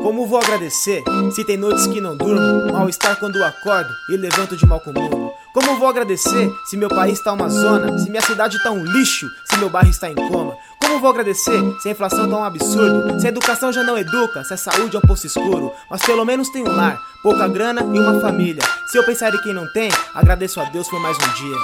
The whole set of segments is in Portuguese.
Como vou agradecer se tem noites que não durmo, mal-estar quando acordo e levanto de mal com o mundo? Como vou agradecer se meu país tá uma zona, se minha cidade tá um lixo, se meu bairro está em coma? Como vou agradecer se a inflação tá um absurdo, se a educação já não educa, se a saúde é um poço escuro? Mas pelo menos tem um lar, pouca grana e uma família. Se eu pensar em quem não tem, agradeço a Deus por mais um dia.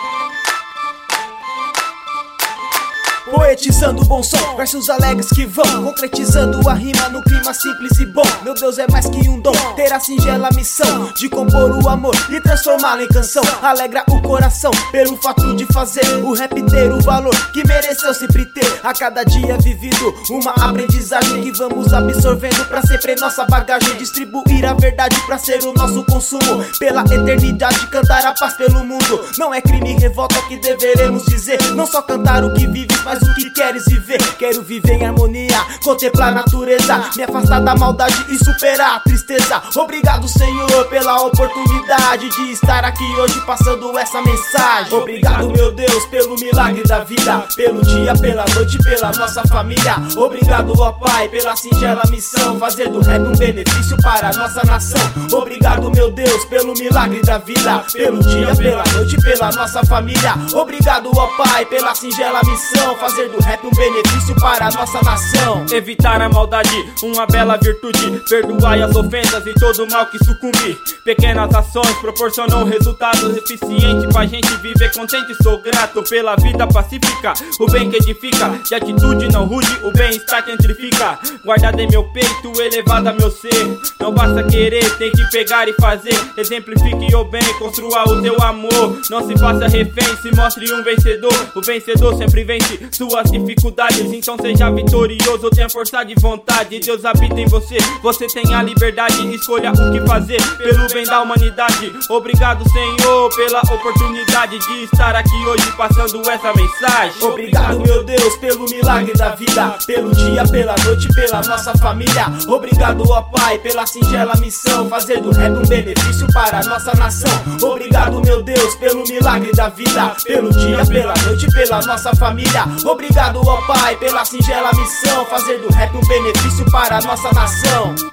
Poetizando o bom som, versos alegres que vão concretizando a rima no clima simples e bom. Meu Deus é mais que um dom, ter a singela missão de compor o amor e transformá-lo em canção. Alegra o coração pelo fato de fazer o rap ter o valor que mereceu sempre ter. A cada dia vivido uma aprendizagem que vamos absorvendo pra sempre nossa bagagem. Distribuir a verdade pra ser o nosso consumo, pela eternidade cantar a paz pelo mundo. Não é crime e revolta que deveremos dizer, não só cantar o que vives, mas o que queres viver. Quero viver em harmonia, contemplar a natureza, me afastar da maldade e superar a tristeza. Obrigado, Senhor, pela oportunidade de estar aqui hoje passando essa mensagem. Obrigado, meu Deus, pelo milagre da vida, pelo dia, pela noite, pela nossa família. Obrigado, ó Pai, pela singela missão, fazer do rap um benefício para a nossa nação. Obrigado, meu Deus, pelo milagre da vida, pelo dia, pela noite, pela nossa família. Obrigado, ó Pai, pela singela missão, fazer do rap um benefício para a nossa nação. Evitar a maldade, uma bela virtude, perdoai as ofensas e todo o mal que sucumbi. Pequenas ações proporcionam resultados eficientes pra gente viver contente. Sou grato pela vida pacífica, o bem que edifica, de atitude não rude, o bem-estar que amplifica. Guardado em meu peito, elevado a meu ser, não basta querer, tem que pegar e fazer. Exemplifique o bem, construa o teu amor, não se faça refém, se mostre um vencedor. O vencedor sempre vence suas dificuldades, então seja vitorioso, tenha força de vontade. Deus habita em você, você tem a liberdade, escolha o que fazer pelo bem da humanidade. Obrigado, Senhor, pela oportunidade de estar aqui hoje passando essa mensagem. Obrigado, meu Deus, pelo milagre da vida, pelo dia, pela noite, pela nossa família. Obrigado, ó Pai, pela singela missão, fazer do rap um benefício para a nossa nação. Obrigado, meu Deus, pelo milagre da vida, pelo dia, pela noite, pela nossa família. Obrigado, ó Pai, pela singela missão, fazer do rap um benefício para a nossa nação.